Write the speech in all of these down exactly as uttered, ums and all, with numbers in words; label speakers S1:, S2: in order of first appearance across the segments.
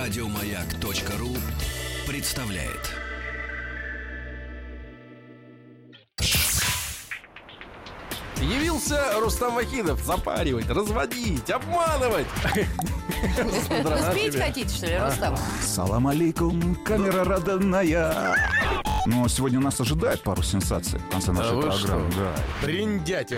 S1: Радиомаяк.ру представляет.
S2: Явился Рустам Вахидов запаривать, разводить, обманывать.
S3: Спеть хотите, что ли, Рустам?
S4: Салам алейкум, камера родная. Но сегодня нас ожидает пару сенсаций в конце нашей
S2: вы
S4: программы.
S2: что?
S4: Да.
S2: Бриндятин.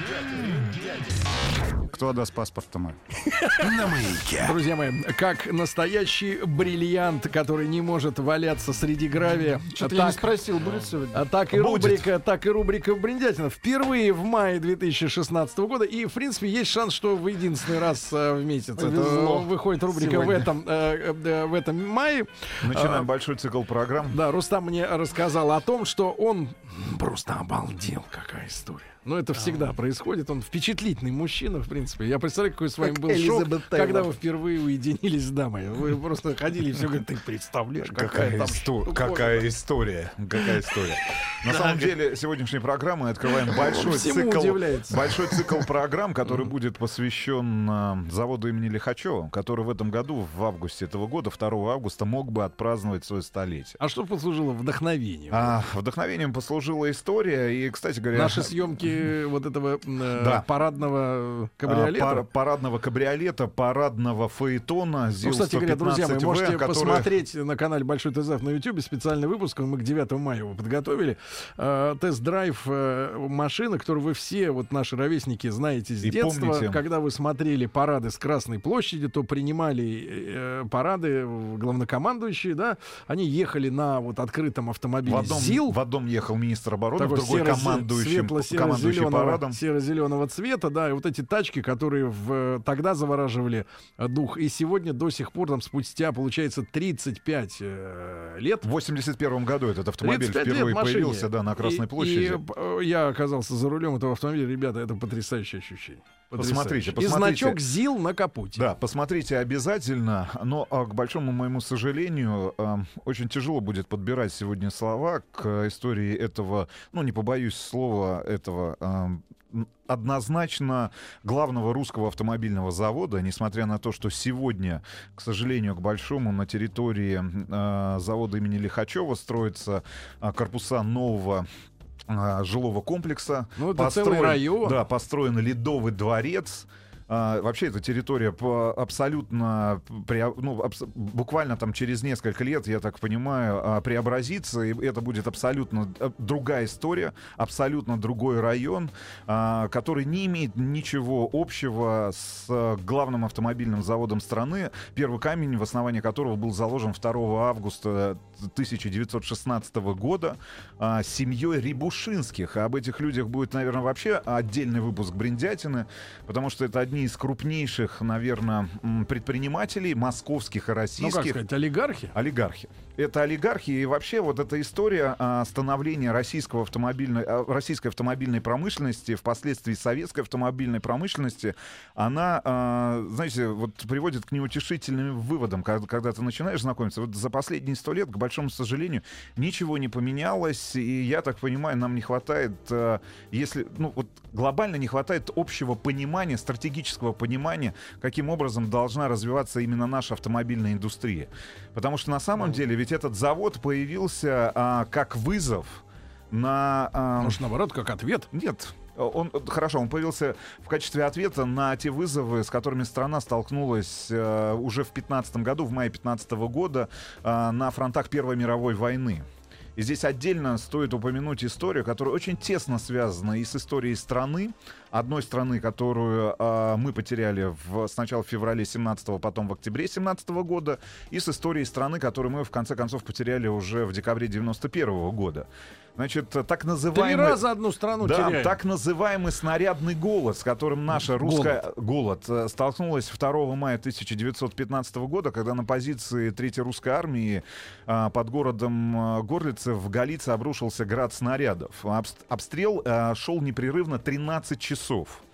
S4: Кто отдаст паспорт-то мой?
S1: На Маяке.
S2: Друзья мои, как настоящий бриллиант, который не может валяться среди гравия.
S5: Что-то
S2: так,
S5: я не спросил, будет сегодня?
S2: А так и
S4: Будет.
S2: рубрика, так и рубрика Бриндятина впервые в мае две тысячи шестнадцатого года. И, в принципе, есть шанс, что в единственный раз э, в месяц это
S5: Повезло.
S2: выходит рубрика в
S5: Сегодня.
S2: этом, э, э, в этом мае.
S4: Начинаем
S2: А,
S4: большой цикл программ.
S2: Да, Рустам мне рассказал о том, что он просто обалдел, какая история. Но это всегда происходит. Он впечатлительный мужчина, в принципе. Я представляю, какой с вами
S5: Как
S2: был шок,
S5: Элизабет Тейлор.
S2: когда вы впервые уединились с дамой. Вы просто ходили и все говорят, ты представляешь, какая,
S4: Какая,
S2: там
S4: исто-
S2: штуковина».
S4: какая история, какая история. На самом деле, сегодняшней программы мы открываем большой
S2: Всему
S4: цикл,
S2: удивляется.
S4: большой цикл программ, который будет посвящен э, заводу имени Лихачева, который в этом году, в августе этого года, второго августа, мог бы отпраздновать свое столетие.
S2: А что послужило вдохновением?
S4: А, вдохновением послужила история, и, кстати говоря...
S2: Наши съемки вот этого э,
S4: Да.
S2: парадного
S4: а,
S2: кабриолета.
S4: пар- парадного кабриолета, парадного фаэтона
S2: Ну,
S4: ЗИЛ
S2: кстати говоря, друзья мои,
S4: сто пятнадцать вэ,
S2: можете
S4: который-
S2: посмотреть на канале Большой ТЗ на YouTube специальный выпуск. Мы к девятому мая его подготовили. Э, тест-драйв э, машины, которую вы все, вот наши ровесники, знаете с
S4: И
S2: детства.
S4: помните.
S2: Когда вы смотрели парады с Красной площади, то принимали э, парады главнокомандующие, да, они ехали на вот открытом автомобиле
S4: В одном,
S2: ЗИЛ.
S4: в одном ехал министр обороны,
S2: Такой
S4: в другой
S2: серо-
S4: командующий, командующий
S2: светло-серо-зеленого,
S4: парадом.
S2: серо-зеленого цвета, да, и вот эти тачки, которые в, тогда завораживали э, дух, и сегодня до сих пор, там, спустя, получается, тридцать пять э, лет.
S4: В восемьдесят первом году этот автомобиль
S2: тридцать пять лет
S4: впервые
S2: машине.
S4: появился, да, на Красной
S2: И-
S4: площади.
S2: И, э, я оказался за рулем этого автомобиля. Ребята, это потрясающее ощущение.
S4: Посмотрите,
S2: Потрясающе.
S4: посмотрите.
S2: И значок ЗИЛ на капоте.
S4: Да, посмотрите обязательно, но, а, к большому моему сожалению, а, очень тяжело будет подбирать сегодня слова к истории этого, ну, не побоюсь слова, этого а, м, однозначно главного русского автомобильного завода, несмотря на то, что сегодня, к сожалению, к большому, на территории а, завода имени Лихачева строятся а, корпуса нового а, жилого комплекса.
S2: Ну, это целый район.
S4: Да, построен Ледовый дворец. А, вообще эта территория по- абсолютно, прео- ну, абс- буквально там через несколько лет, я так понимаю, а, преобразится, и это будет абсолютно а, другая история, абсолютно другой район, а, который не имеет ничего общего с а, главным автомобильным заводом страны, первый камень, в основании которого был заложен второго августа тысяча девятьсот шестнадцатого года а, семьей Рябушинских. А об этих людях будет, наверное, вообще отдельный выпуск Бриндятины, потому что это одни из крупнейших, наверное, м, предпринимателей московских и
S2: Ну, как
S4: российских.
S2: сказать, олигархи?
S4: Олигархи. Это олигархи, и вообще вот эта история а, становления российского автомобильной, а, российской автомобильной промышленности, впоследствии советской автомобильной промышленности, она, а, знаете, вот приводит к неутешительным выводам, когда, когда ты начинаешь знакомиться. Вот за последние сто лет, к большому сожалению, ничего не поменялось, и я так понимаю, нам не хватает, а, если, ну вот глобально не хватает общего понимания, стратегического понимания, каким образом должна развиваться именно наша автомобильная индустрия. Потому что на самом деле ведь этот завод появился а, как вызов на... а,
S2: Может, наоборот, как ответ?
S4: Нет. Он, хорошо, он появился в качестве ответа на те вызовы, с которыми страна столкнулась э, уже в пятнадцатом году, в мае пятнадцатого года, э, на фронтах Первой мировой войны. И здесь отдельно стоит упомянуть историю, которая очень тесно связана и с историей страны, одной страны, которую э, мы потеряли в, сначала в феврале семнадцатого, потом в октябре семнадцатого года, и с историей страны, которую мы в конце концов потеряли уже в декабре девяносто первого года. Значит, так
S2: Три
S4: называемый...
S2: раза одну страну
S4: Да,
S2: теряем.
S4: так называемый снарядный голод, с которым наша русская голод, э, столкнулась второго мая тысяча девятьсот пятнадцатого года, когда на позиции третьей русской армии э, под городом э, Горлице в Галице обрушился град снарядов. Обст- обстрел э, шел непрерывно тринадцать часов.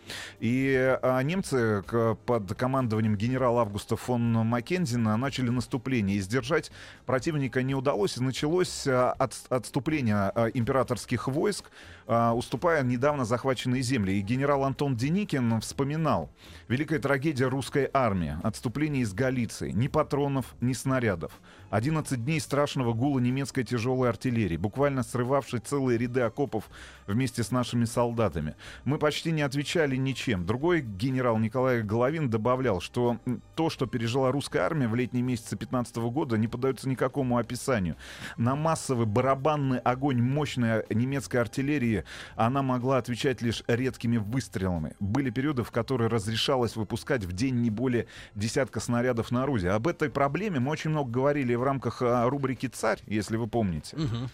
S4: И а, немцы к, под командованием генерала Августа фон Маккензена начали наступление. И сдержать противника не удалось. И началось а, от, отступление а, императорских войск, а, уступая недавно захваченные земли. И генерал Антон Деникин вспоминал: великая трагедия русской армии, отступление из Галиции. Ни патронов, ни снарядов. одиннадцать дней страшного гула немецкой тяжелой артиллерии, буквально срывавшей целые ряды окопов вместе с нашими солдатами. Мы почти не отвечали ничем. Другой генерал Николай Головин добавлял, что то, что пережила русская армия в летние месяцы пятнадцатого года, не поддается никакому описанию. На массовый барабанный огонь мощной немецкой артиллерии она могла отвечать лишь редкими выстрелами. Были периоды, в которые разрешалось выпускать в день не более десятка снарядов на орудие. Об этой проблеме мы очень много говорили в рамках а, рубрики «Царь», если вы помните. Угу.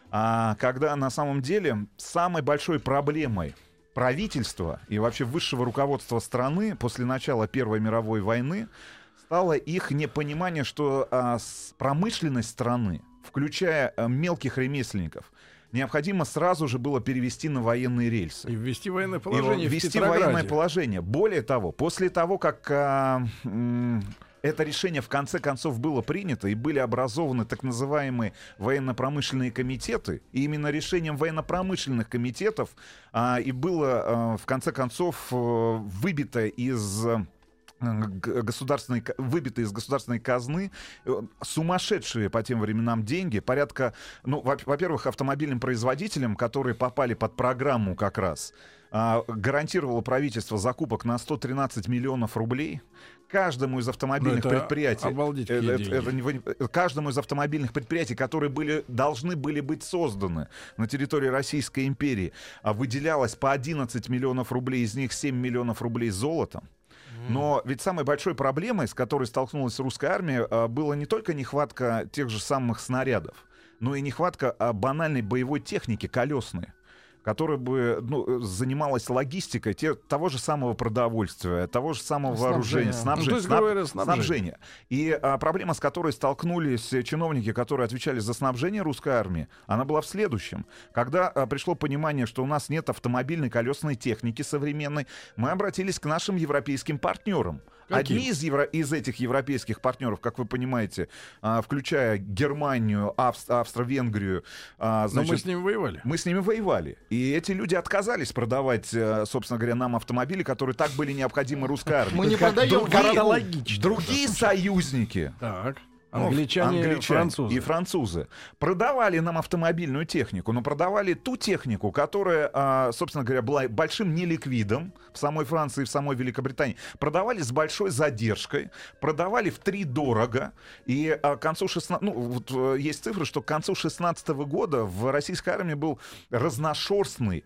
S4: А, когда на самом деле самой большой проблемой правительства и вообще высшего руководства страны после начала Первой мировой войны стало их непонимание, что а, с, промышленность страны, включая а, мелких ремесленников, необходимо сразу же было перевести на военные рельсы.
S2: И ввести военное положение.
S4: И ввести военное положение. Более того, после того, как а, м- это решение в конце концов было принято и были образованы так называемые военно-промышленные комитеты, и именно решением военно-промышленных комитетов а, и было а, в конце концов а, выбито из государственной, выбиты из государственной казны сумасшедшие по тем временам деньги, порядка, ну, во-первых, автомобильным производителям, которые попали под программу как раз, гарантировало правительство закупок на сто тринадцать миллионов рублей. Каждому из автомобильных предприятий, это, это не, каждому из автомобильных предприятий, которые были, должны были быть созданы на территории Российской империи, выделялось по одиннадцать миллионов рублей, из них семь миллионов рублей золотом. Но ведь самой большой проблемой, с которой столкнулась русская армия, была не только нехватка тех же самых снарядов, но и нехватка банальной боевой техники колесной, которая бы ну, занималась логистикой те, того же самого продовольствия, того же самого вооружения, снабжения. Ну, снаб, говоря, снабжение. снабжения. И а, проблема, с которой столкнулись чиновники, которые отвечали за снабжение русской армии, она была в следующем. Когда а, пришло понимание, что у нас нет автомобильной колесной техники современной, мы обратились к нашим европейским партнерам. Каким? Одни из, евро... из этих европейских партнеров, как вы понимаете, а, включая Германию, Авст... Австро-Венгрию... А, значит,
S2: но мы с ними воевали.
S4: Мы с ними воевали. И эти люди отказались продавать, собственно говоря, нам автомобили, которые так были необходимы русской армии.
S3: Мы не продаем
S4: другие, другие союзники.
S2: Так. Англичане,
S4: Англичане
S2: французы.
S4: и французы продавали нам автомобильную технику, но продавали ту технику, которая, собственно говоря, была большим неликвидом в самой Франции, в самой Великобритании. Продавали с большой задержкой, продавали втридорого. И к концу шестнадцатого... Ну, вот есть цифры, что к концу шестнадцатого года в российской армии был разношерстный,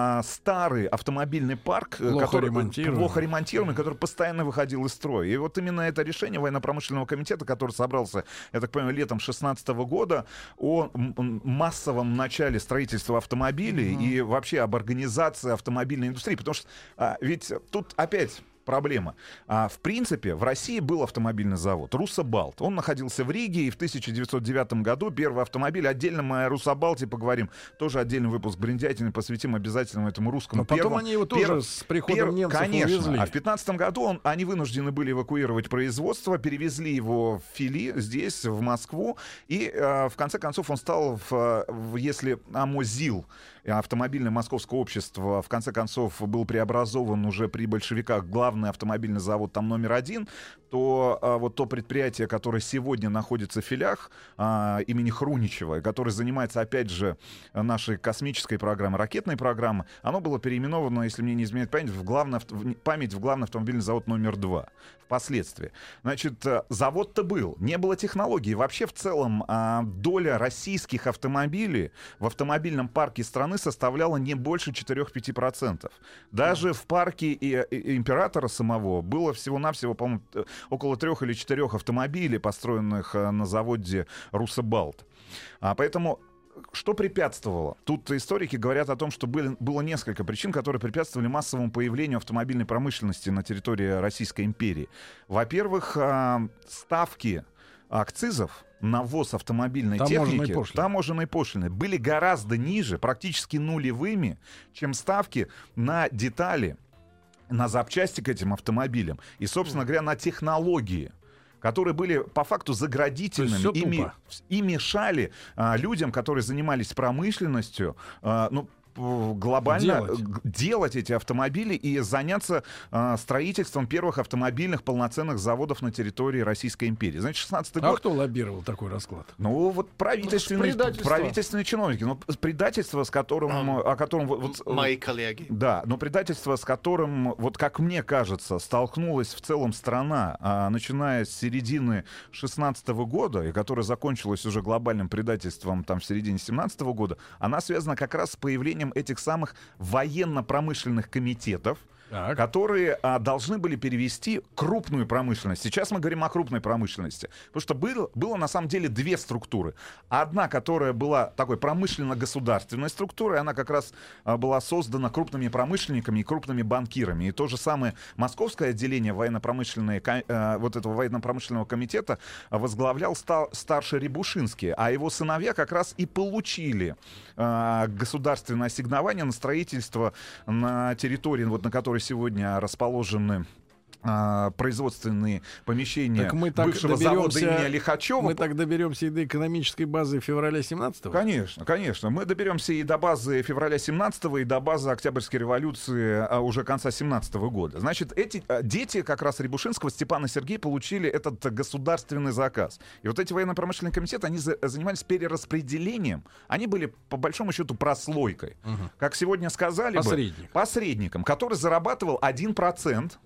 S4: старый автомобильный парк,
S2: плохо
S4: который
S2: ремонтируемый.
S4: плохо ремонтируемый, который постоянно выходил из строя. И вот именно это решение военно-промышленного комитета, который собрался, я так понимаю, летом шестнадцатого года, о массовом начале строительства автомобилей mm-hmm. и вообще об организации автомобильной индустрии. Потому что а, ведь тут опять проблема. А, в принципе, в России был автомобильный завод «Руссобалт». Он находился в Риге, и в тысяча девятьсот девятом году первый автомобиль. Отдельно мы о «Руссобалте» поговорим. Тоже отдельный выпуск бриндятины посвятим обязательно этому русскому.
S2: Но потом
S4: первому,
S2: они его тоже
S4: перв,
S2: с приходом
S4: перв,
S2: немцев
S4: конечно.
S2: увезли.
S4: А в пятнадцатом году он, они вынуждены были эвакуировать производство, перевезли его в Фили, здесь, в Москву. И э, в конце концов он стал, в, в, если АМОЗИЛ, автомобильное московское общество, в конце концов был преобразован уже при большевиках, главный автомобильный завод там номер один, то а, вот то предприятие, которое сегодня находится в Филях а, имени Хруничева, которое занимается, опять же, нашей космической программой, ракетной программой, оно было переименовано, если мне не изменяет память, в главный, память в главный автомобильный завод номер два впоследствии. Значит, завод-то был, не было технологий. Вообще, в целом, а, доля российских автомобилей в автомобильном парке страны составляла не больше четыре-пять процентов. Даже в парке и, и императора самого было всего-навсего, по-моему, около трех или четырех автомобилей, построенных на заводе «Руссобалт». А поэтому что препятствовало? Тут историки говорят о том, что были, было несколько причин, которые препятствовали массовому появлению автомобильной промышленности на территории Российской империи. Во-первых, ставки акцизов на ввоз автомобильной
S2: таможенной
S4: техники,
S2: пошлины. таможенной
S4: пошлины, были гораздо ниже, практически нулевыми, чем ставки на детали на запчасти к этим автомобилям и, собственно говоря, на технологии, которые были по факту заградительными и, ми- и мешали а, людям, которые занимались промышленностью, а, ну, глобально делать. делать эти автомобили и заняться а, строительством первых автомобильных полноценных заводов на территории Российской империи. Значит, шестнадцатый
S2: а
S4: год...
S2: кто лоббировал такой расклад?
S4: Ну, вот правительственные,
S3: ну,
S4: правительственные чиновники. Ну, предательство, с которым... Um, о котором вот,
S3: мои коллеги.
S4: Да, но предательство, с которым, вот как мне кажется, столкнулась в целом страна, а, начиная с середины шестнадцатого года, и которая закончилась уже глобальным предательством там, в середине семнадцатого года, она связана как раз с появлением этих самых военно-промышленных комитетов, так. которые а, должны были перевести крупную промышленность. Сейчас мы говорим о крупной промышленности. Потому что было, было на самом деле две структуры. Одна, которая была такой промышленно-государственной структурой, она как раз а, была создана крупными промышленниками и крупными банкирами. И то же самое московское отделение военно-промышленной, а, вот этого военно-промышленного комитета возглавлял ста, старший Рябушинский, а его сыновья как раз и получили а, государственное ассигнование на строительство на территории, вот, на которой сегодня расположены а, производственные помещения
S2: так мы так
S4: бывшего завода имени Лихачева.
S2: Мы так доберемся и до экономической базы февраля семнадцатого?
S4: Конечно, конечно. Мы доберемся и до базы февраля семнадцатого, и до базы Октябрьской революции а, уже конца семнадцатого года. Значит, эти а, дети как раз Рябушинского, Степан и Сергей, получили этот государственный заказ. И вот эти военно-промышленные комитеты, они за, занимались перераспределением. Они были, по большому счету, прослойкой. Угу. Как сегодня сказали
S2: Посредник.
S4: бы, посредником, который зарабатывал один процент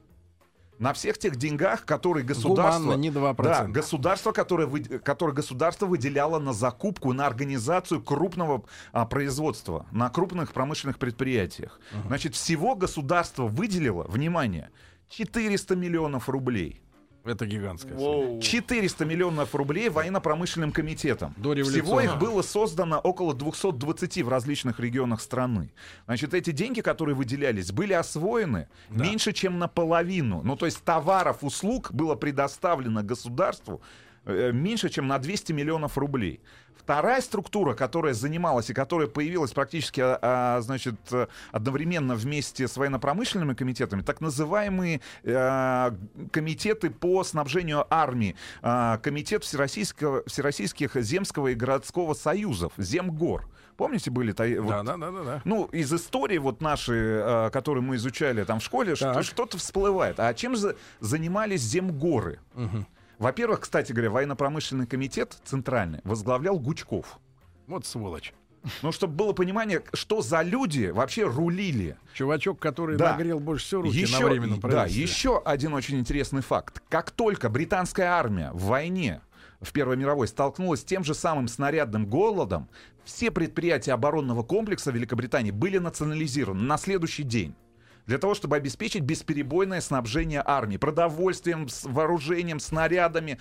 S4: на всех тех деньгах, которые государство...
S2: Гуманно, не два процента.
S4: Да, государство, которое, вы, которое государство выделяло на закупку, на организацию крупного а, производства, на крупных промышленных предприятиях. Uh-huh. Значит, всего государство выделило, внимание, четыреста миллионов рублей.
S2: Это гигантская
S3: сумма.
S4: четыреста миллионов рублей военно-промышленным комитетом. Всего их было создано около двести двадцать в различных регионах страны. Значит, эти деньги, которые выделялись, были освоены да. меньше, чем наполовину. Ну, то есть товаров, услуг было предоставлено государству э, меньше, чем на двести миллионов рублей. Вторая структура, которая занималась и которая появилась практически а, значит, одновременно вместе с военно-промышленными комитетами, так называемые а, комитеты по снабжению армии, а, комитет Всероссийского, Всероссийских земского и городского союзов, Земгор. Помните, были...
S2: Да, вот, да, да, да, да.
S4: Ну, из истории вот нашей, а, которую мы изучали там в школе, что, что-то всплывает. А чем за, занимались земгоры? Угу. Во-первых, кстати говоря, военно-промышленный комитет центральный возглавлял Гучков.
S2: Вот сволочь.
S4: Ну, чтобы было понимание, что за люди вообще рулили.
S2: Чувачок, который да. нагрел больше всего руки
S4: еще,
S2: на временном правительстве.
S4: Да, еще один очень интересный факт. Как только британская армия в войне в Первой мировой столкнулась с тем же самым снарядным голодом, все предприятия оборонного комплекса Великобритании были национализированы на следующий день. Для того, чтобы обеспечить бесперебойное снабжение армии, продовольствием, вооружением, снарядами,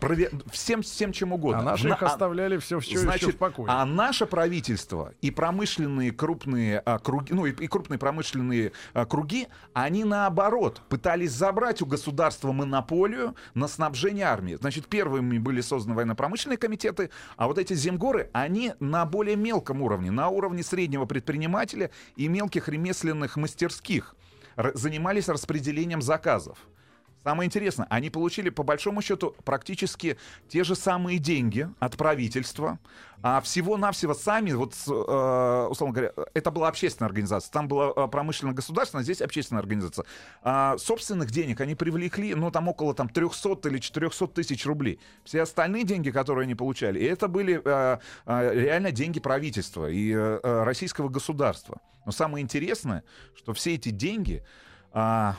S4: всем, всем чем угодно.
S2: А наши
S4: На,
S2: их оставляли все, все
S4: значит,
S2: еще в покое.
S4: А наше правительство и промышленные крупные а, круги, ну и, и крупные промышленные а, круги, они наоборот пытались забрать у государства монополию на снабжение армии. Значит, первыми были созданы военно-промышленные комитеты, а вот эти земгоры, они на более мелком уровне, на уровне среднего предпринимателя и мелких ремесленных мастерских занимались распределением заказов. Самое интересное, они получили по большому счету практически те же самые деньги от правительства, а всего-навсего сами, вот, э, условно говоря, это была общественная организация, там была промышленно-государственная, здесь общественная организация. А собственных денег они привлекли, ну, там около там, триста или четыреста тысяч рублей. Все остальные деньги, которые они получали, и это были э, э, реально деньги правительства и э, российского государства. Но самое интересное, что все эти деньги... Э,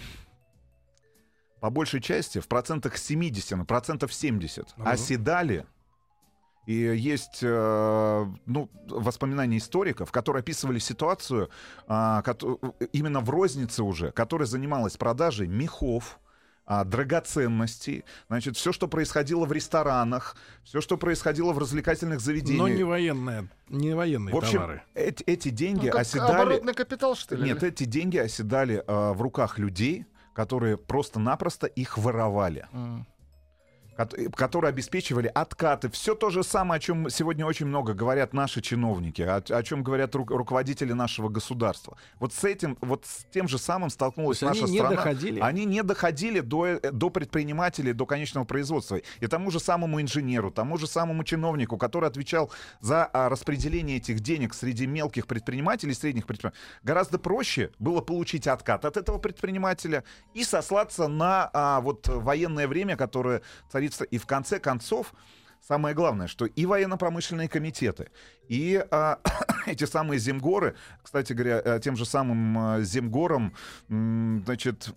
S4: по большей части в процентах семьдесят, ну, процентов семьдесят uh-huh. оседали. И есть э, ну, воспоминания историков, которые описывали ситуацию э, ко- именно в рознице уже, которая занималась продажей мехов, э, драгоценностей, значит, все, что происходило в ресторанах, все, что происходило в развлекательных заведениях.
S2: Но не военные, не военные
S4: в общем,
S2: товары.
S4: Эти, эти деньги
S3: ну, как
S4: оседали...
S3: оборотный капитал, что ли?
S4: Нет, эти деньги оседали э, в руках людей, которые просто-напросто их воровали. Mm. которые обеспечивали откаты. Все то же самое, о чем сегодня очень много говорят наши чиновники, о, о чем говорят ру, руководители нашего государства. Вот с этим, вот с тем же самым столкнулась наша
S2: они
S4: страна.
S2: Не доходили?
S4: Они не доходили до, до предпринимателей, до конечного производства. И тому же самому инженеру, тому же самому чиновнику, который отвечал за а, распределение этих денег среди мелких предпринимателей, средних предпринимателей, гораздо проще было получить откат от этого предпринимателя и сослаться на а, вот военное время, которое царит. И в конце концов, самое главное, что и военно-промышленные комитеты, и а, эти самые земгоры, кстати говоря, тем же самым а, земгором, м, значит,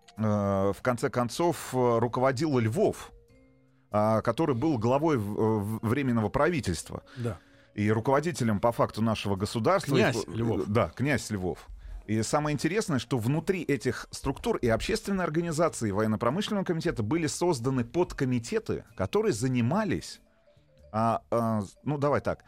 S4: а, в конце концов руководил Львов, а, который был главой в, в, Временного правительства.
S2: Да.
S4: И руководителем по факту нашего государства.
S2: Князь Львов.
S4: Да, князь Львов. И самое интересное, что внутри этих структур и общественной организации, и военно-промышленного комитета были созданы подкомитеты, которые занимались, а, а, ну давай так,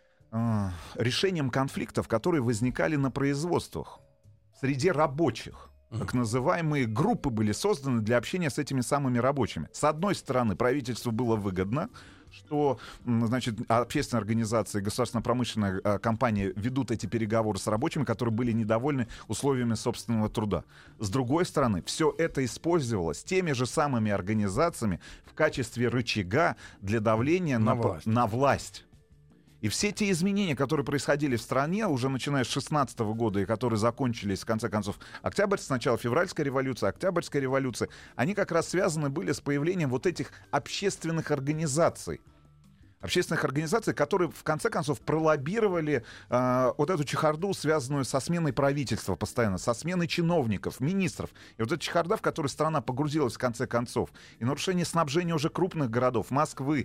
S4: а, решением конфликтов, которые возникали на производствах среди рабочих. Так называемые группы были созданы для общения с этими самыми рабочими. С одной стороны, правительству было выгодно, что, значит, общественные организации, государственно-промышленная а, компания ведут эти переговоры с рабочими, которые были недовольны условиями собственного труда. С другой стороны, все это использовалось теми же самыми организациями в качестве рычага для давления на, на, власть. на власть. И все те изменения, которые происходили в стране, уже начиная с шестнадцатого года, и которые закончились, в конце концов, Октябрь, сначала февральская революция, Октябрьская революция, они как раз связаны были с появлением вот этих общественных организаций. Общественных организаций, которые, в конце концов, пролоббировали э, вот эту чехарду, связанную со сменой правительства постоянно, со сменой чиновников, министров. И вот эта чехарда, в которой страна погрузилась, в конце концов, и нарушение снабжения уже крупных городов, Москвы,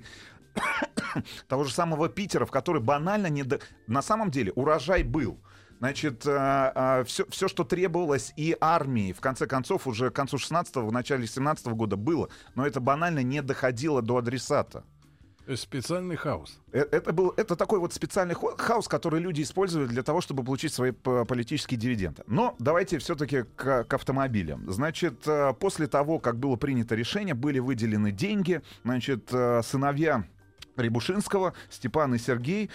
S4: того же самого Питера, в который банально не... До... На самом деле урожай был. Значит, э, э, все, все, что требовалось и армии, в конце концов, уже к концу шестнадцатого, в начале семнадцатого года было, но это банально не доходило до адресата.
S2: Специальный хаос.
S4: Это, был, это такой вот специальный хаос, который люди использовали для того, чтобы получить свои политические дивиденды. Но давайте все-таки к, к автомобилям. Значит, после того, как было принято решение, были выделены деньги, значит, сыновья Рябушинского, Степан и Сергей,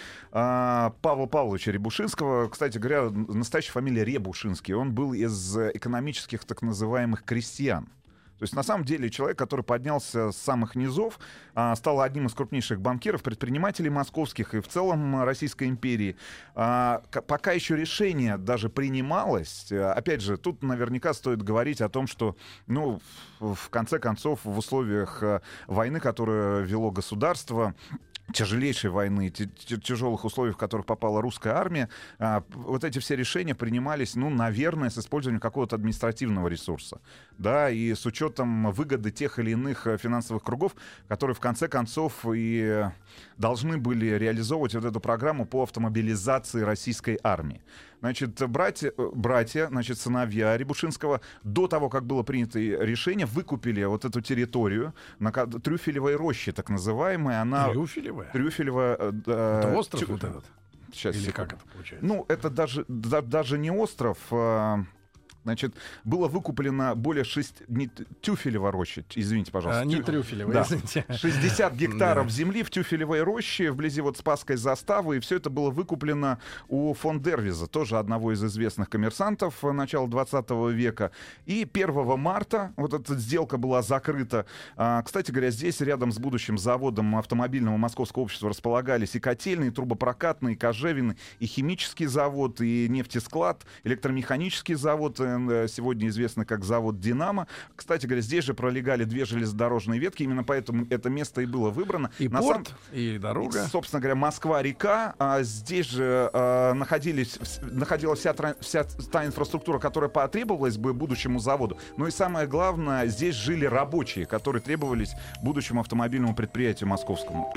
S4: Павла Павловича Рябушинского, кстати говоря, настоящая фамилия Рябушинский, он был из экономических так называемых крестьян. То есть, на самом деле, человек, который поднялся с самых низов, а, стал одним из крупнейших банкиров, предпринимателей московских и в целом Российской империи. А, к- пока еще решение даже принималось, а, опять же, тут наверняка стоит говорить о том, что, ну, в, в конце концов, в условиях а, войны, которую вело государство, тяжелейшей войны, т- т- тяжелых условиях, в которых попала русская армия, а, вот эти все решения принимались, ну, наверное, с использованием какого-то административного ресурса, да, и с учетом выгоды тех или иных финансовых кругов, которые в конце концов и должны были реализовывать вот эту программу по автомобилизации российской армии. Значит, братья, братья, значит, сыновья Рябушинского, до того, как было принято решение, выкупили вот эту территорию на Трюфелевой роще, так называемая. Она...
S2: Трюфелевая?
S4: Трюфелевая... Э,
S2: это остров
S4: тю...
S2: вот этот?
S4: Сейчас,
S2: Или
S4: секунду.
S2: как это получается?
S4: Ну, это даже, да, даже не остров... Э... Значит, было выкуплено более шесть... Не Тюфелева роща, извините, пожалуйста.
S2: А, не
S4: Тю...
S2: Трюфелева,
S4: да.
S2: извините.
S4: шестьдесят гектаров
S2: да.
S4: земли в Тюфелевой роще, вблизи вот Спасской заставы, и все это было выкуплено у фон Дервиза, тоже одного из известных коммерсантов начала двадцатого века. И первого марта вот эта сделка была закрыта. А, кстати говоря, здесь рядом с будущим заводом автомобильного Московского общества располагались и котельные, и трубопрокатные, и кожевенный, и химический завод, и нефтесклад, электромеханический завод, сегодня известный как завод «Динамо». Кстати говоря, здесь же пролегали две железнодорожные ветки, именно поэтому это место и было выбрано.
S2: И
S4: На
S2: порт,
S4: сам...
S2: и дорога.
S4: И, собственно говоря, Москва-река. А здесь же а, находились, находилась вся, вся та инфраструктура, которая потребовалась бы будущему заводу. Но и самое главное, здесь жили рабочие, которые требовались будущему автомобильному предприятию московскому.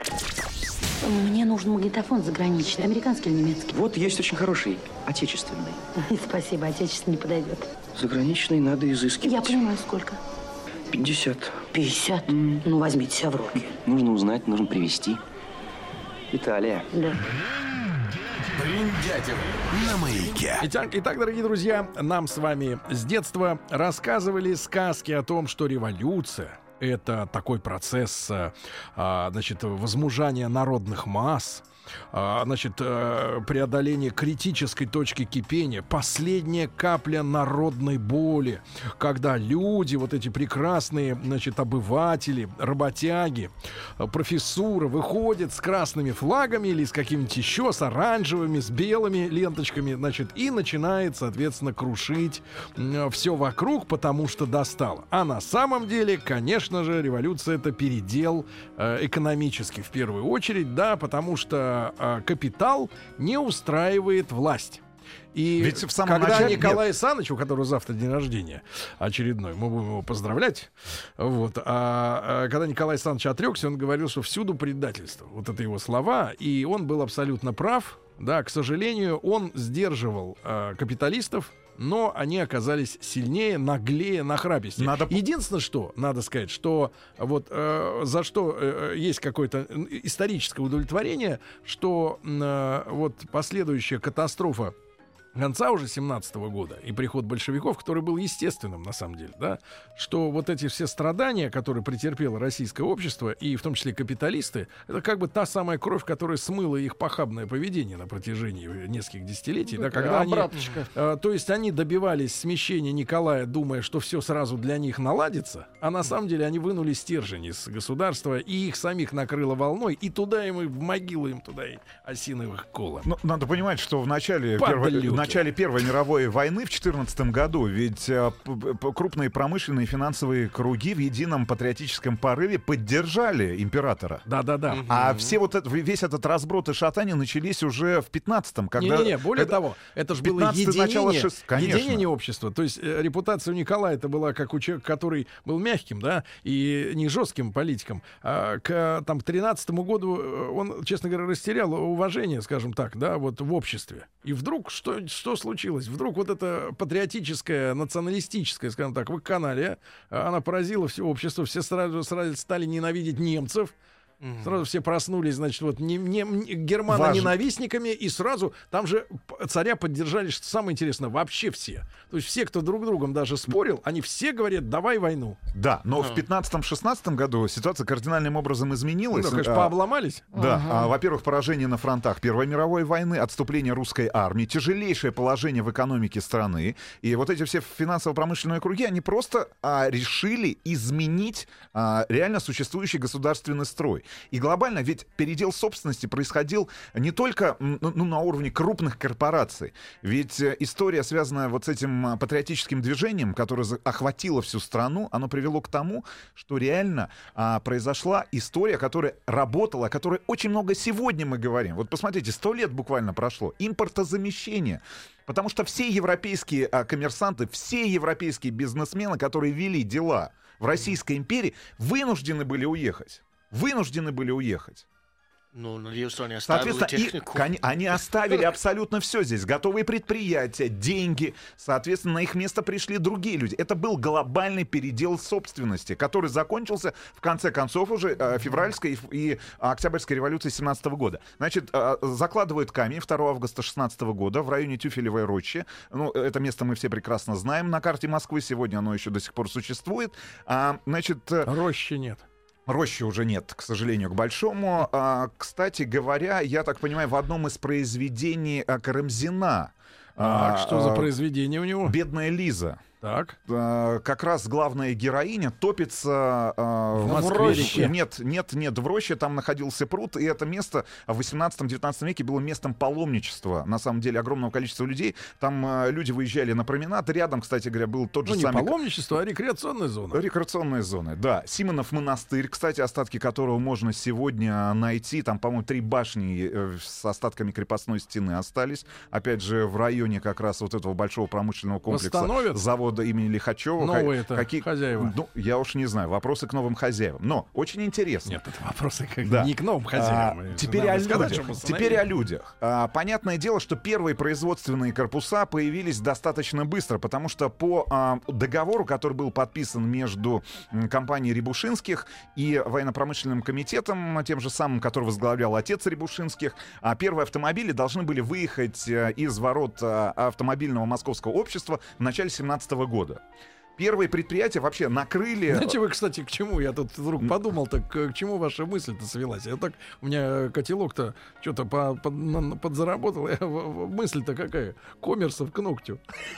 S5: Мне нужен магнитофон заграничный, американский или немецкий?
S6: Вот есть очень хороший, отечественный.
S5: Спасибо, отечественный не подойдет.
S6: Заграничный надо изыскивать.
S5: Я понимаю, сколько?
S6: пятьдесят.
S5: пятьдесят? Mm. Ну, возьмите себя в руки.
S6: Нужно узнать, нужно привезти. Италия.
S5: Да.
S1: Бриндятин на маяке.
S2: Итак, итак, дорогие друзья, нам с вами с детства рассказывали сказки о том, что революция это такой процесс, а, значит, возмужания народных масс, а, значит, преодоление критической точки кипения, последняя капля народной боли, когда люди, вот эти прекрасные, значит, обыватели, работяги, профессура выходят с красными флагами или с какими-нибудь еще, с оранжевыми, с белыми ленточками, значит, и начинает, соответственно, крушить все вокруг, потому что достало. А на самом деле, конечно же, революция — это передел э, экономический в первую очередь, да, потому что капитал не устраивает власть. И
S4: ведь в самом
S2: когда
S4: начале...
S2: Николай Саныч, у которого завтра день рождения очередной, мы будем его поздравлять, вот, а, а когда Николай Саныч отрекся, он говорил, что всюду предательство. Вот это его слова, и он был абсолютно прав. Да, к сожалению, он сдерживал а, капиталистов, но они оказались сильнее, наглее, нахрапистее. Надо... Единственное, что надо сказать, что вот э, за что э, есть какое-то историческое удовлетворение, что э, вот последующая катастрофа конца уже семнадцатого года и приход большевиков, который был естественным на самом деле, да, что вот эти все страдания, которые претерпело российское общество, и в том числе капиталисты, это как бы та самая кровь, которая смыла их похабное поведение на протяжении нескольких десятилетий, да, когда они, э, то есть они добивались смещения Николая, думая, что все сразу для них наладится, а на самом деле они вынули стержень из государства, и их самих накрыло волной, и туда им, и в могилу им туда и осиновых колов.
S4: Ну, надо понимать, что в начале первой В начале Первой мировой войны в четырнадцатом году ведь а, п- п- крупные промышленные и финансовые круги в едином патриотическом порыве поддержали императора.
S2: Да-да-да.
S4: А все вот это, весь этот разброд и шатание начались уже в пятнадцатом, когда...
S2: Не-не-не, более
S4: когда...
S2: того, это же было единение,
S4: шест...
S2: единение общества. То есть э, репутация у Николая это была как у человека, который был мягким, да, и не жестким политиком. А к там, тринадцатому году он, честно говоря, растерял уважение, скажем так, да, вот в обществе. И вдруг что... Что случилось? Вдруг вот эта патриотическая, националистическая, скажем так, вакханалия, она поразила все общество, все сразу, сразу стали ненавидеть немцев. Сразу все проснулись, значит, вот не, не, не, германо-ненавистниками, и сразу там же царя поддержали, что самое интересное, вообще все. То есть все, кто друг с другом даже спорил, они все говорят, давай войну.
S4: Да, но а. в пятнадцатом-шестнадцатом году ситуация кардинальным образом изменилась.
S2: Ну, да, конечно, а, пообломались.
S4: Да,
S2: ага.
S4: а, во-первых, поражение на фронтах Первой мировой войны, отступление русской армии, тяжелейшее положение в экономике страны. И вот эти все финансово-промышленные круги, они просто а, решили изменить а, реально существующий государственный строй. И глобально ведь передел собственности происходил не только ну, на уровне крупных корпораций. Ведь история, связанная вот с этим патриотическим движением, которое охватило всю страну, оно привело к тому, что реально а, произошла история, которая работала, о которой очень много сегодня мы говорим. Вот посмотрите, сто лет буквально прошло. Импортозамещение. Потому что все европейские а, коммерсанты, все европейские бизнесмены, которые вели дела в Российской империи, вынуждены были уехать. Вынуждены были уехать.
S3: Ну, на ее стороне оставили технику.
S4: И, они, они оставили абсолютно все здесь. Готовые предприятия, деньги. Соответственно, на их место пришли другие люди. Это был глобальный передел собственности, который закончился, в конце концов, уже э, февральской и, и октябрьской революции семнадцатого года. Значит, э, закладывают камень второго августа шестнадцатого года в районе Тюфелевой рощи. Ну, это место мы все прекрасно знаем на карте Москвы. Сегодня оно еще до сих пор существует. А, значит, э,
S2: рощи нет.
S4: Рощи уже нет, к сожалению, к большому. А, кстати говоря, я так понимаю, в одном из произведений а, Карамзина.
S2: А,
S4: а,
S2: что за
S4: а,
S2: произведение у него?
S4: «Бедная Лиза».
S2: Так.
S4: А, как раз главная героиня топится а,
S2: в,
S4: в
S2: роще.
S4: Нет, нет, нет, в роще там находился пруд, и это место в восемнадцатом-девятнадцатом веке было местом паломничества. На самом деле огромного количества людей. Там а, люди выезжали на променад. Рядом, кстати говоря, был тот
S2: ну,
S4: же
S2: не
S4: самый...
S2: паломничество, а рекреационная зона.
S4: Рекреационные зоны, да. Симонов монастырь, кстати, остатки которого можно сегодня найти. Там, по-моему, три башни э, с остатками крепостной стены остались. Опять же, в районе как раз вот этого большого промышленного комплекса.
S2: Восстановят?
S4: Завода имени Лихачева.
S2: Новые это
S4: Какие...
S2: хозяева.
S4: Ну, я уж не знаю. Вопросы к новым хозяевам. Но очень интересно.
S2: Нет, это вопросы как
S4: да.
S2: не к новым хозяевам.
S4: А, теперь, о сказать, людях. теперь о людях. А, понятное дело, что первые производственные корпуса появились достаточно быстро, потому что по а, договору, который был подписан между м, компанией Рябушинских и военно-промышленным комитетом, тем же самым, который возглавлял отец Рябушинских, а, первые автомобили должны были выехать а, из ворот а, автомобильного московского общества в начале семнадцатого года. Первые предприятия вообще накрыли...
S2: Знаете, вы, кстати, к чему? Я тут вдруг подумал, так к чему ваша мысль-то свелась? Я так, у меня котелок-то что-то по, под, на, подзаработал. Я, мысль-то какая? Коммерсов к ногтю.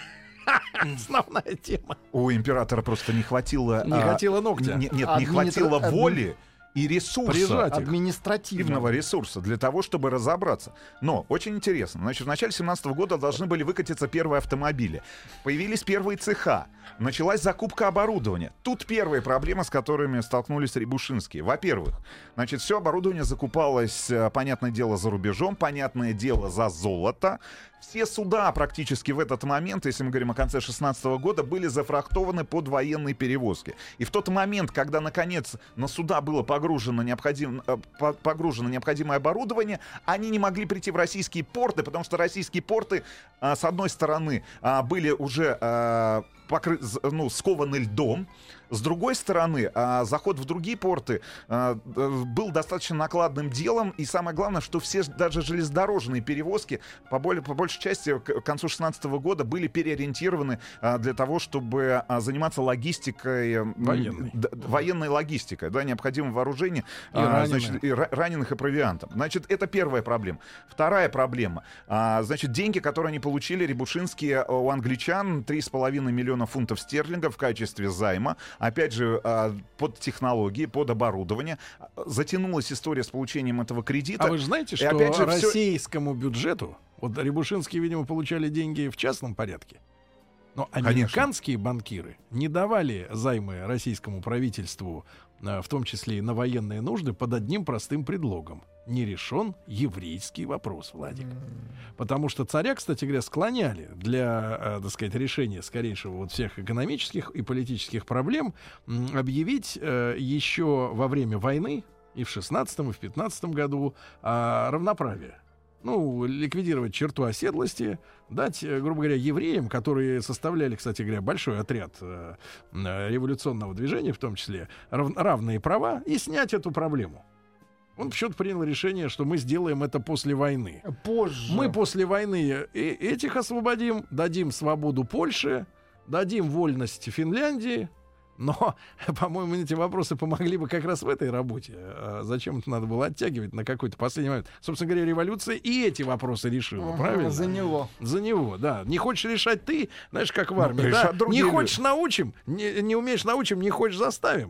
S2: Основная тема.
S4: У императора просто не хватило...
S2: Не хватило ногтя.
S4: Нет, не хватило воли и ресурса, административного ресурса для того, чтобы разобраться. Но очень интересно. Значит, в начале семнадцатого года должны были выкатиться первые автомобили. Появились первые цеха. Началась закупка оборудования. Тут первые проблемы, с которыми столкнулись рябушинские. Во-первых, значит, все оборудование закупалось, понятное дело, за рубежом, понятное дело, за золото. Все суда практически в этот момент, если мы говорим о конце шестнадцатого года, были зафрахтованы под военные перевозки. И в тот момент, когда, наконец, на суда было погружено, необходим, погружено необходимое оборудование, они не могли прийти в российские порты, потому что российские порты, с одной стороны, были уже покры... ну, скованы льдом. С другой стороны, а, заход в другие порты а, был достаточно накладным делом. И самое главное, что все даже железнодорожные перевозки по, более, по большей части к концу шестнадцатого года были переориентированы а, для того, чтобы а, заниматься логистикой,
S2: военной,
S4: д, военной логистикой, да, необходимым вооружением
S2: и,
S4: а, значит, и раненых и провиантом. Значит, это первая проблема. Вторая проблема. А, значит, деньги, которые они получили, рябушинские, у англичан, три с половиной миллиона фунтов стерлингов в качестве займа. Опять же, под технологии, под оборудование. Затянулась история с получением этого кредита.
S2: А вы же знаете, что же, российскому всё... бюджету, вот рябушинские, видимо, получали деньги в частном порядке, но американские Конечно. банкиры не давали займы российскому правительству, в том числе и на военные нужды, под одним простым предлогом. Не решен еврейский вопрос, Владик. Mm. Потому что царя, кстати говоря, склоняли для, э, так сказать, решения скорейшего вот всех экономических и политических проблем м, объявить э, еще во время войны и в шестнадцатом, и в пятнадцатом году э, равноправие. Ну, ликвидировать черту оседлости, дать, грубо говоря, евреям, которые составляли, кстати говоря, большой отряд э, революционного движения, в том числе, рав, равные права, и снять эту проблему. Он почему-то принял решение, что мы сделаем это после войны.
S7: Позже.
S2: Мы после войны и этих освободим, дадим свободу Польше, дадим вольность Финляндии. Но, по-моему, эти вопросы помогли бы как раз в этой работе. А зачем это надо было оттягивать на какой-то последний момент? Собственно говоря, революция и эти вопросы решила, ага, правильно?
S7: За него.
S2: За него, да. Не хочешь решать ты, знаешь, как в армии, ну, да? Не хочешь научим, не, не умеешь научим, не хочешь заставим.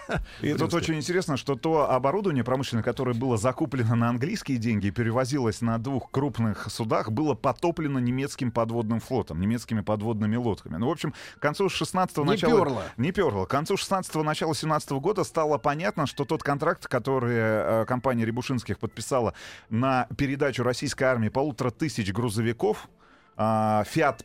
S4: И тут очень интересно, что то оборудование промышленное, которое было закуплено на английские деньги и перевозилось на двух крупных судах, было потоплено немецким подводным флотом, немецкими подводными лодками. Ну, в общем, к концу шестнадцатого начала...
S2: Не перло.
S4: Не перло. К концу шестнадцатого, начала семнадцатого года стало понятно, что тот контракт, который э, компания Рябушинских подписала на передачу российской армии полутора тысяч грузовиков, Fiat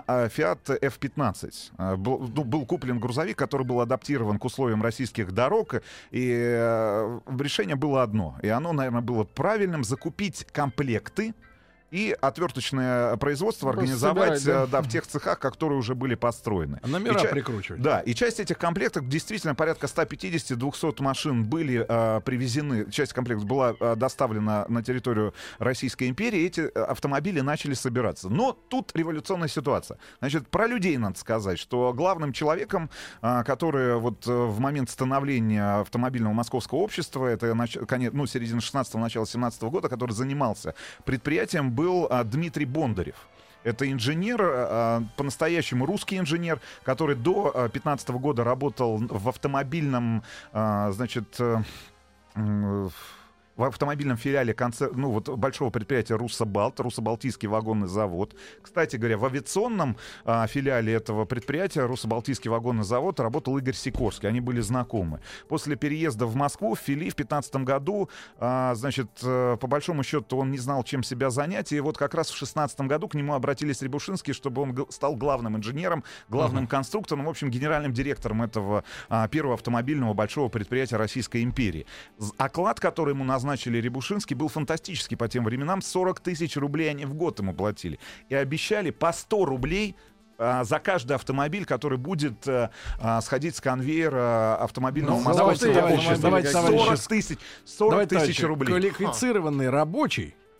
S4: эф пятнадцать. Был, был куплен грузовик, который был адаптирован к условиям российских дорог, и решение было одно, и оно, наверное, было правильным: закупить комплекты и отверточное производство организовать, собирать, да? Да, в тех цехах, которые уже были построены.
S2: А номера ча- прикручивать.
S4: Да, и часть этих комплектов, действительно, порядка сто пятьдесят - двести машин были э, привезены, часть комплектов была э, доставлена на территорию Российской империи, и эти автомобили начали собираться. Но тут революционная ситуация. Значит, про людей надо сказать, что главным человеком, э, который вот в момент становления автомобильного московского общества, это нач- конец, ну, середина шестнадцатого, начало семнадцатого года, который занимался предприятием, был а, Дмитрий Бондарев. Это инженер, а, по-настоящему русский инженер, который до а, пятнадцатого года работал в автомобильном, а, значит, а, в автомобильном филиале концер... ну, вот, большого предприятия «Руссобалт», Руссобалтийский вагонный завод. Кстати говоря, в авиационном а, филиале этого предприятия Руссобалтийский вагонный завод работал Игорь Сикорский. Они были знакомы. После переезда в Москву, в Фили, в пятнадцатом году, а, значит, а, по большому счету, он не знал, чем себя занять. И вот как раз в шестнадцатом году к нему обратились Рябушинские, чтобы он г- стал главным инженером, главным uh-huh. конструктором, в общем, генеральным директором этого а, первого автомобильного большого предприятия Российской империи. Оклад, который ему назначили, назначили Рябушинский, был фантастический по тем временам. сорок тысяч рублей они в год ему платили. И обещали по сто рублей а, за каждый автомобиль, который будет а, а, сходить с конвейера автомобильного
S2: ну, московского общества.
S4: сорок тысяч, сорок тысяч рублей.
S2: Квалифицированный рабочий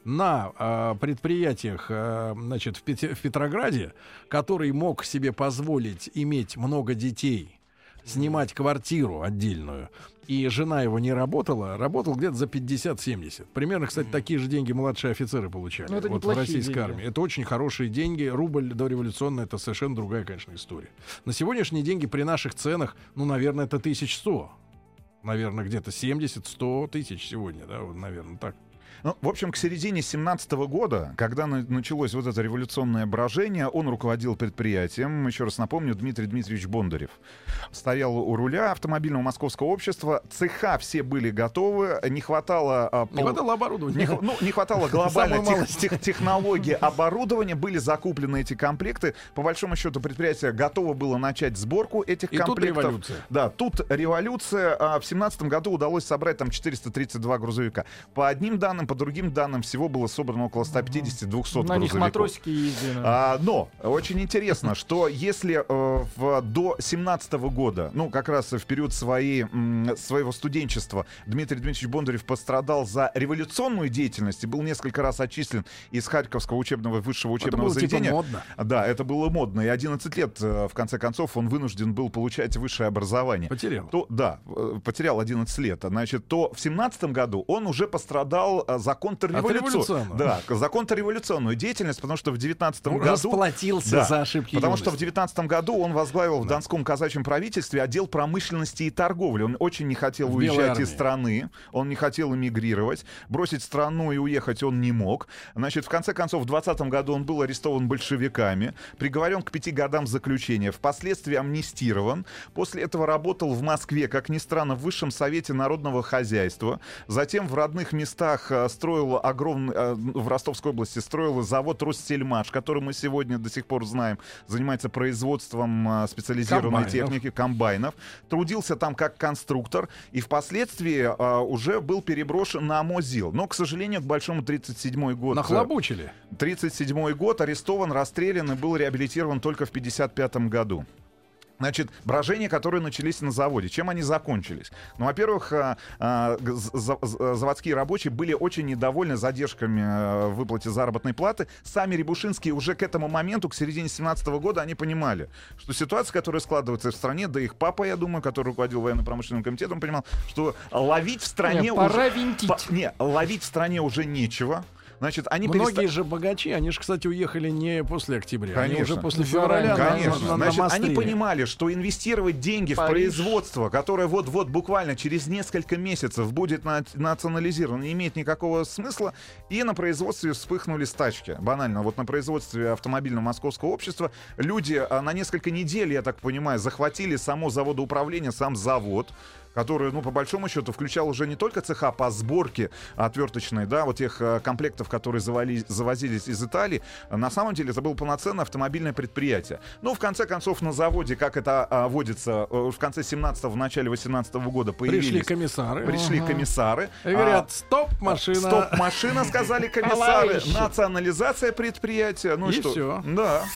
S2: на э, предприятиях, э, значит, в, Пет- в Петрограде, который мог себе позволить иметь много детей, снимать квартиру отдельную, и жена его не работала, работал где-то за пятьдесят-семьдесят. Примерно, кстати, такие же деньги младшие офицеры получали
S7: ну, это
S2: вот в российской
S7: деньги.
S2: армии. Это очень хорошие деньги. Рубль дореволюционный — это совершенно другая, конечно, история. На сегодняшние деньги при наших ценах, ну, наверное, это тысяч сто. Наверное, где-то семьдесят-сто тысяч сегодня, да, вот, наверное, так.
S4: Ну, в общем, к середине семнадцатого года, когда на- началось вот это революционное брожение, он руководил предприятием. Еще раз напомню, Дмитрий Дмитриевич Бондарев стоял у руля автомобильного московского общества. Цеха все были готовы. Не хватало... а,
S2: Не
S4: пол-
S2: хватало оборудования.
S4: Не, х- ну, не хватало глобальной
S2: Самой
S4: тех-
S2: малости.
S4: тех- технологии оборудования. Были закуплены эти комплекты. По большому счету, предприятие готово было начать сборку этих
S2: И тут
S4: комплектов.
S2: революция.
S4: Да, тут революция. А в семнадцатом году удалось собрать там четыреста тридцать два грузовика. По одним данным, по другим данным, всего было собрано около сто пятьдесят - двести
S7: На них
S4: грузовиков.
S7: матросики ездили.
S4: А, но очень интересно, что если э, в, до семнадцатого года, ну, как раз в период своей, м, своего студенчества, Дмитрий Дмитриевич Бондарев пострадал за революционную деятельность и был несколько раз отчислен из Харьковского учебного высшего учебного
S2: было, типа,
S4: заведения.
S2: модно.
S4: Да, это было модно. И одиннадцать лет, э, в конце концов, он вынужден был получать высшее образование.
S2: Потерял.
S4: То, да, э, потерял одиннадцать лет. Значит, то в семнадцатом году он уже пострадал э, за контрреволюцию.
S2: революционную.
S4: Да, за контрреволюционную деятельность, потому что в девятнадцатом
S2: Ну,
S4: году...
S2: расплатился
S4: Да,
S2: за ошибки
S4: потому
S2: юности.
S4: что в девятнадцатом году он возглавил в Донском казачьем правительстве отдел промышленности и торговли. Он очень не хотел
S2: В Белой
S4: уезжать
S2: армии.
S4: из страны, он не хотел эмигрировать, бросить страну и уехать он не мог. Значит, в конце концов, в двадцатом году он был арестован большевиками, приговорен к пяти годам заключения, впоследствии амнистирован. После этого работал в Москве, как ни странно, в Высшем совете народного хозяйства. Затем в родных местах э, строил огромный, э, в Ростовской области строил завод «Ростельмаш», который мы сегодня до сих пор знаем, занимается производством э, специализированной
S2: Комбайнов.
S4: техники, комбайнов. Трудился там как конструктор и впоследствии э, уже был переброшен на МОЗИЛ. Но, к сожалению, к большому тридцать седьмой год...
S2: Нахлобучили.
S4: тридцать седьмой год, арестован, расстрелян и был реабилитирован только в пятьдесят пятом году. Значит, брожения, которые начались на заводе. Чем они закончились? Ну, во-первых, а, а, за- за- заводские рабочие были очень недовольны задержками а, в выплате заработной платы. Сами рябушинские уже к этому моменту, к середине семнадцатого года, они понимали, что ситуация, которая складывается в стране, да их папа, я думаю, который руководил военно-промышленным комитетом, понимал, что ловить в стране
S7: Не, пора
S4: уже...
S7: винтить.
S4: По- Не, ловить в стране уже нечего. Значит, они
S2: Многие
S4: переста-
S2: же богачи, они же, кстати, уехали не после октября, они
S4: Конечно.
S2: уже после
S7: Заранее.
S2: февраля. на-
S4: Конечно.
S2: на- на-
S4: Значит, они
S2: намострили.
S4: понимали, что инвестировать деньги в
S7: Париж.
S4: производство, которое вот-вот буквально через несколько месяцев будет на- национализировано, не имеет никакого смысла. И на производстве вспыхнули стачки. Банально. Вот на производстве автомобильного московского общества люди а, на несколько недель, я так понимаю, захватили само заводоуправление, сам завод, который, ну, по большому счету, включал уже не только цеха по сборке отверточной, да, вот тех э, комплектов, которые завали- завозились из Италии. На самом деле это было полноценное автомобильное предприятие. Ну, в конце концов, на заводе, как это а, водится, э, в конце семнадцатого, в начале восемнадцатого года появились...
S2: Пришли комиссары.
S4: Пришли комиссары.
S2: И говорят,
S4: А,
S2: стоп, машина.
S4: Стоп, машина, сказали комиссары.
S7: Товарищи.
S4: Национализация предприятия. Ну
S2: И
S4: что?
S2: всё.
S4: Да.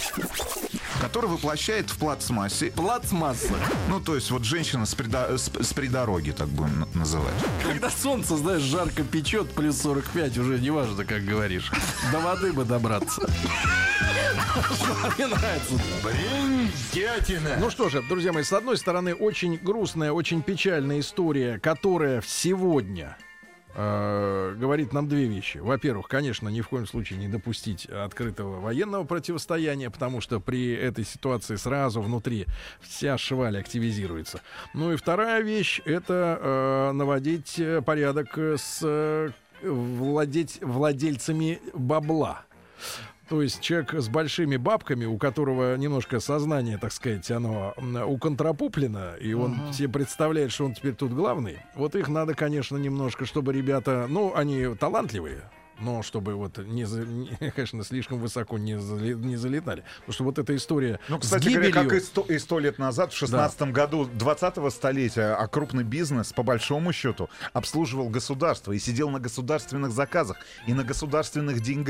S4: Который воплощает в плацмассе.
S2: Плацмасса.
S4: Ну, то есть вот женщина с, придо- с, с придороги, так будем н- называть.
S2: Когда солнце, знаешь, жарко печет, плюс сорок пять, уже не важно, как говоришь. До воды бы добраться. Мне нравится.
S1: Бриндятина.
S2: Ну что же, друзья мои, с одной стороны, очень грустная, очень печальная история, которая сегодня э, говорит нам две вещи. Во-первых, конечно, ни в коем случае не допустить открытого военного противостояния, потому что при этой ситуации сразу внутри вся шваль активизируется. Ну и вторая вещь — это э, наводить э, порядок с э, владеть, владельцами бабла. То есть человек с большими бабками, у которого немножко сознание, так сказать, оно м, уконтрапуплено, и он
S7: Ага.
S2: себе представляет, что он теперь тут главный. Вот их надо, конечно, немножко, чтобы ребята, ну, они талантливые, но чтобы вот, не, за- не, конечно, слишком высоко не, зали- не залетали. Потому что вот эта история
S4: Ну,
S2: с
S4: кстати говоря,
S2: гибелью...
S4: как и сто, и сто лет назад, в шестнадцатом году двадцатого столетия, а крупный бизнес, по большому счету, обслуживал государство и сидел на государственных заказах и на государственных деньгах.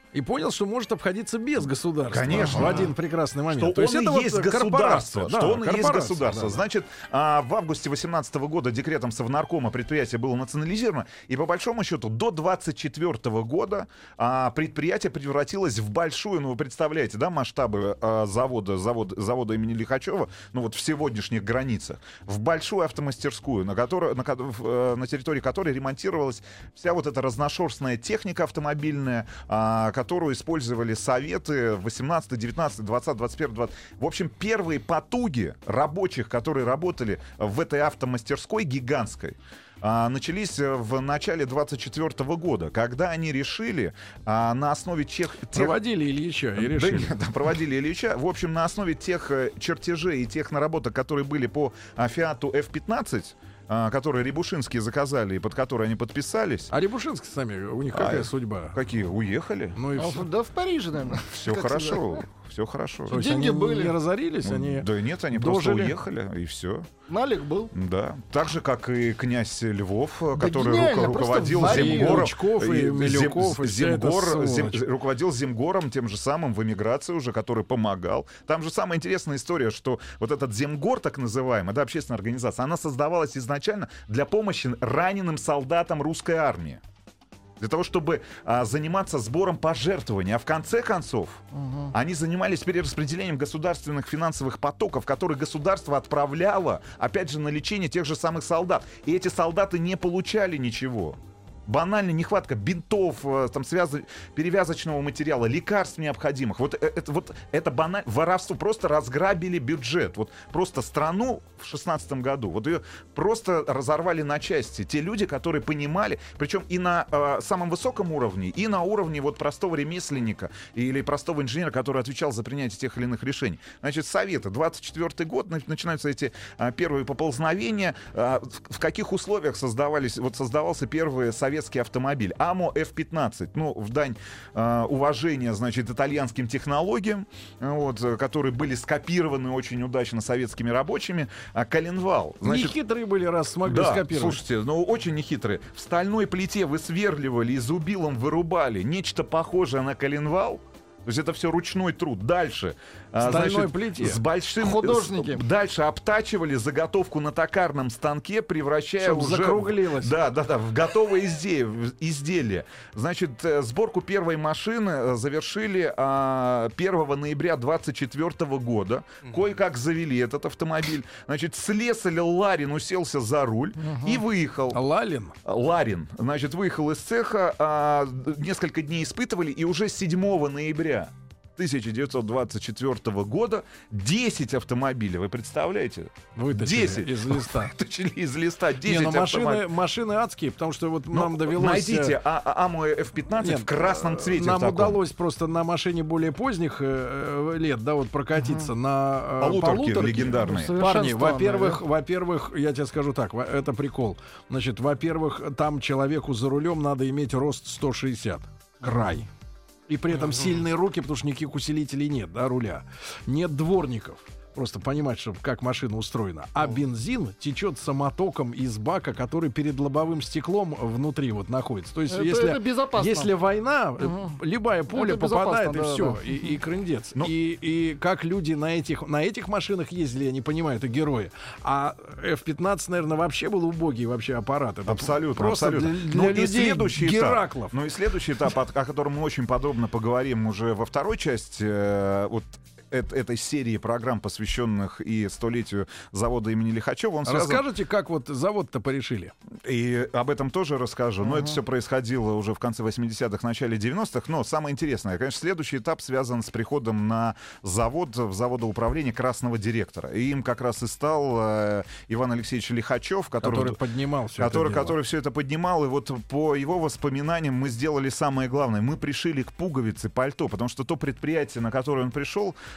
S2: И понял, что может обходиться без государства.
S4: Конечно.
S2: В один прекрасный момент.
S4: Что
S2: То есть
S4: он
S2: это
S4: и
S2: вот
S4: есть государство.
S2: корпорация,
S4: Что
S2: да,
S4: он и есть
S2: корпорация,
S4: государство.
S2: да, да.
S4: Значит, а, в августе восемнадцатого года декретом Совнаркома предприятие было национализировано. И по большому счету до двадцать четвёртого года а, предприятие превратилось в большую, ну вы представляете, да, масштабы а, завода, завод, завода имени Лихачева, ну вот в сегодняшних границах, в большую автомастерскую, на, которой, на, в, на территории которой ремонтировалась вся вот эта разношерстная техника автомобильная, а, которую использовали Советы в восемнадцатом, девятнадцатом, двадцатом, двадцать первом, двадцатом. В общем, первые потуги рабочих, которые работали в этой автомастерской гигантской, а, начались в начале двадцать четвёртого года, когда они решили а, на основе тех... тех...
S2: Проводили Ильича и решили.
S4: Да, да, проводили Ильича. В общем, на основе тех чертежей и тех наработок, которые были по Фиату эф пятнадцать, которые Рябушинские заказали и под которые они подписались.
S2: А Рябушинские сами, у них какая
S4: а,
S2: судьба?
S4: Какие? Уехали?
S2: Ну и
S7: А,
S2: все.
S7: да в Париже, наверное.
S4: Все хорошо. Все хорошо.
S2: То есть
S7: деньги
S2: они
S7: были.
S2: не разорились, они
S4: Да нет, они
S2: дожили.
S4: просто уехали, и все.
S7: Налик был.
S4: Да. Так же, как и князь Львов,
S7: Да
S4: который
S7: гениально,
S4: руко- руководил
S7: просто варил.
S4: Земгором.
S2: Лучков и
S4: Зем-
S2: Милюков, и вся эта
S4: Земгор, Зем-
S2: сволочь.
S4: руководил Земгором, тем же самым в эмиграции уже, который помогал. Там же самая интересная история, что вот этот Земгор, так называемый, да, общественная организация, она создавалась изначально для помощи раненым солдатам русской армии. Для того, чтобы а, заниматься сбором пожертвований. А в конце концов, угу. они занимались перераспределением государственных финансовых потоков, которые государство отправляло, опять же, на лечение тех же самых солдат. И эти солдаты не получали ничего. Банальная нехватка бинтов, там, связ... перевязочного материала, лекарств необходимых. Вот это, вот это банально. Воровство. Просто разграбили бюджет. Вот просто страну в шестнадцатом году, вот ее просто разорвали на части. Те люди, которые понимали, причем и на э, самом высоком уровне, и на уровне вот простого ремесленника или простого инженера, который отвечал за принятие тех или иных решений. Значит, Советы. двадцать четвёртый год, начинаются эти э, первые поползновения. Э, в, в каких условиях создавались, вот создавался первый советский автомобиль АМО эф пятнадцать, ну, в дань э, уважения, значит, итальянским технологиям, вот, которые были скопированы очень удачно советскими рабочими. А Коленвал. Значит,
S2: нехитрые были, раз смогли
S4: да,
S2: скопировать.
S4: слушайте, ну, очень нехитрые. В стальной плите высверливали и зубилом вырубали нечто похожее на коленвал. То есть это все ручной труд. Дальше,
S2: в стальной
S4: значит,
S2: плите.
S4: С большим,
S7: Художники.
S4: С, дальше обтачивали заготовку на токарном станке, превращая
S2: Чтоб
S4: уже
S2: закруглилось.
S4: Да, да, да, в готовое изделие. изделие. Значит, сборку первой машины завершили а, первого ноября двадцать четвёртого года. Mm-hmm. Кое-как завели этот автомобиль. Значит, слесарь Ларин уселся за руль mm-hmm. и выехал.
S2: Лалин?
S4: Ларин. Значит, выехал из цеха, а, несколько дней испытывали, и уже седьмого ноября тысяча девятьсот двадцать четвёртого года десять автомобилей. Вы представляете?
S2: Вытащили
S4: десять
S2: из листа.
S4: Вытащили из листа десять
S2: Не, ну машины,
S4: автомобилей.
S2: машины адские, потому что вот
S4: Ну,
S2: нам довелось...
S4: Найдите а, а, АМО эф пятнадцать
S2: Нет,
S4: в красном цвете.
S2: Нам
S4: в таком.
S2: удалось просто на машине более поздних э, лет, да, вот прокатиться угу. на э,
S4: полуторки,
S2: полуторке.
S4: легендарные.
S7: Ну,
S2: Парни,
S7: совершенство,
S2: во-первых,
S7: да?
S2: во-первых, я тебе скажу так, во- это прикол. Значит, во-первых, там человеку за рулем надо иметь рост сто шестьдесят. Край. И при этом сильные руки, потому что никаких усилителей нет, да, руля. Нет дворников. Просто понимать, что, как машина устроена. А бензин течет самотоком из бака, который перед лобовым стеклом внутри вот находится. То есть,
S7: Это-
S2: если,
S7: это безопасно.
S2: если война,
S7: Угу.
S2: любая пуля
S7: Это
S2: попадает, и
S7: безопасно, да,
S2: все,
S7: да.
S2: и, и крындец.
S4: Ну.
S2: И, и как люди на этих, на этих машинах ездили, я не понимаю, это герои. А эф пятнадцать, наверное, вообще был убогий вообще аппарат. Это
S4: Абсолютно,
S2: просто
S4: абсолютно.
S2: Для, для
S4: Ну, и
S2: людей
S4: следующий
S2: Гераклов.
S4: этап, ну и следующий этап, о, о котором мы очень подробно поговорим уже во второй части, э, вот эт- этой серии программ, посвященных и столетию завода имени Лихачева, он связан...
S2: Расскажите, как вот завод-то порешили?
S4: И об этом тоже расскажу. Но это все происходило уже в конце восьмидесятых, начале девяностых. Но самое интересное, конечно, следующий этап связан с приходом на завод, в заводоуправление красного директора. И им как раз и стал э, Иван Алексеевич Лихачев, который,
S2: Который поднимал все
S4: который,
S2: это дело.
S4: который все это поднимал. И вот по его воспоминаниям мы сделали самое главное. Мы пришили к пуговице пальто, потому что то предприятие, на которое он пришел,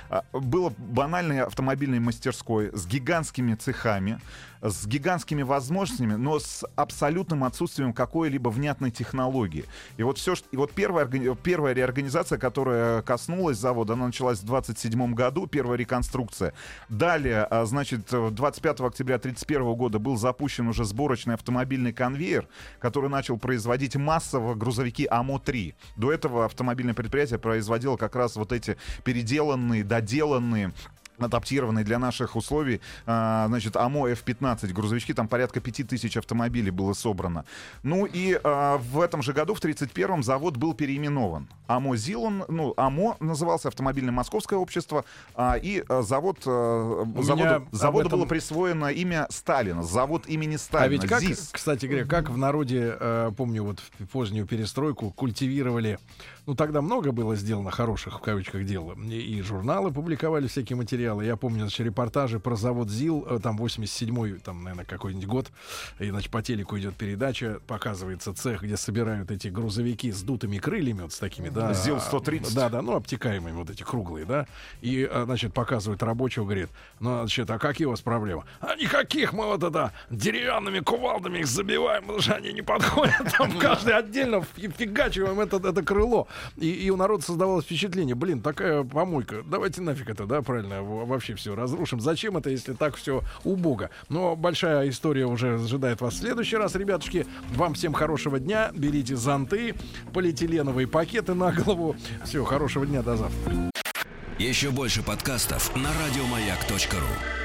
S4: было банальной автомобильной мастерской с гигантскими цехами, с гигантскими возможностями, но с абсолютным отсутствием какой-либо внятной технологии. И вот все, и вот первая, первая реорганизация, которая коснулась завода, она началась в двадцать седьмом году, первая реконструкция. Далее, значит, двадцать пятого октября тридцать первого года был запущен уже сборочный автомобильный конвейер, который начал производить массово грузовики АМО-три. До этого автомобильное предприятие производило как раз вот эти переделанные, доделанные, адаптированные для наших условий, а, значит, АМО эф пятнадцать грузовички, там порядка пяти тысяч автомобилей было собрано. Ну и а, в этом же году, в тридцать первом, завод был переименован. АМО «Зилон», ну, АМО назывался, Автомобильное Московское общество, а, и а, завод, а, заводу, заводу этом... было присвоено имя Сталина, завод имени Сталина.
S2: А ведь как,
S4: ЗИС.
S2: Кстати говоря, как в народе, э, помню, вот в позднюю перестройку культивировали, ну, тогда много было сделано хороших, в кавычках, дел, и, и журналы публиковали всякие материалы. Я помню, значит, репортажи про завод ЗИЛ, там восемьдесят седьмой, там, наверное, какой-нибудь год, и, значит, по телеку идет передача, показывается цех, где собирают эти грузовики с дутыми крыльями, вот с такими, да.
S4: ЗИЛ сто тридцать.
S2: Да, да, ну, обтекаемые вот эти круглые, да. И, значит, показывают рабочего, говорит, ну, значит, а какие у вас проблемы? А никаких, мы вот это деревянными кувалдами их забиваем, потому что они не подходят, там каждый отдельно фигачиваем это, это крыло. И, и у народа создавалось впечатление, блин, такая помойка, давайте нафиг это, да, правильно, вообще все разрушим. Зачем это, если так все убого? Но большая история уже ожидает вас в следующий раз, ребятушки. Вам всем хорошего дня. Берите зонты, полиэтиленовые пакеты на голову. Всего хорошего дня, до завтра.
S7: Еще больше подкастов на радиомаяк точка ру.